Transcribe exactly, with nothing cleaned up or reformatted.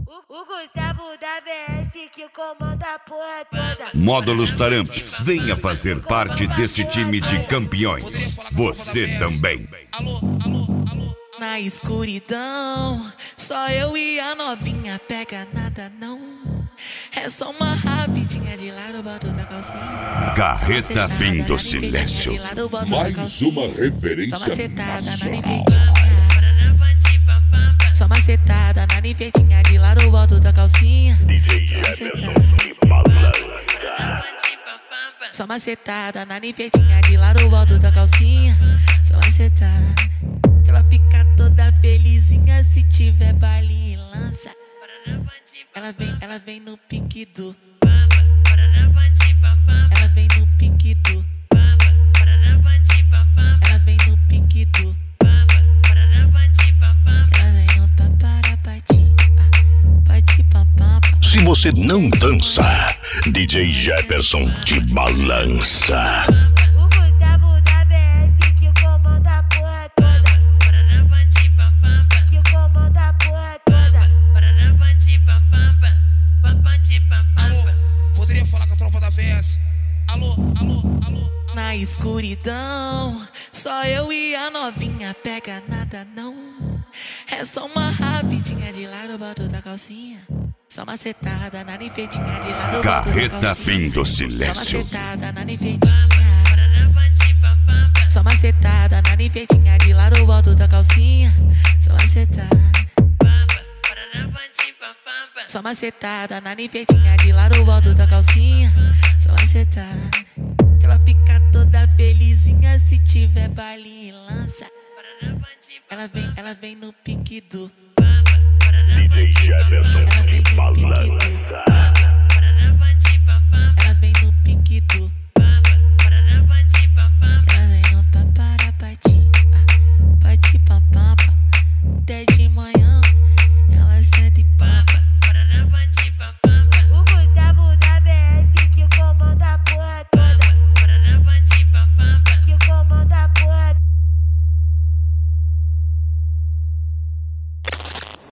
O, o Gustavo da V S que comanda a porra toda. Módulos Taramps, venha fazer parte desse time de campeões. Você também. Alô, alô, alô. Na escuridão, só eu e a novinha, pega nada não. É só uma rapidinha de lado, volto da calcinha. Carreta Fim do Silêncio. Mais uma referência. Só uma setada na nacional. nivetinha. Só uma setada na nivetinha de lado, volto da calcinha. Só uma setada. Só uma setada na nivetinha de lado, volto da calcinha. Só uma setada. Que ela fica toda felizinha se tiver baile e lança. Ela vem, ela vem no pique do. Ela vem no pique do. Ela vem no pique do. Ela vem no paparapati. Pati papapa. Se você não dança, D J Jefferson te balança. O Gustavo da V S que comanda a porra toda. Que comanda a porra toda. Alô, poderia falar com a tropa da V S? Alô, alô, alô. Na escuridão, só eu e a novinha, pega nada não. É só uma rapidinha de lado, volto da calcinha. Só uma setada na nivetinha de lado, volto da Carreta calcinha. Fim do Só uma Silêncio. setada na nivetinha. Só uma setada na nivetinha de lado, volto da calcinha. Só uma setada. Só uma setada na nivetinha de lado, volto da calcinha. Só uma setada. Que ela fica toda felizinha se tiver baile e lança. Ela vem, ela vem no pique do. D J Jefferson Ela vem te no pique do. balança.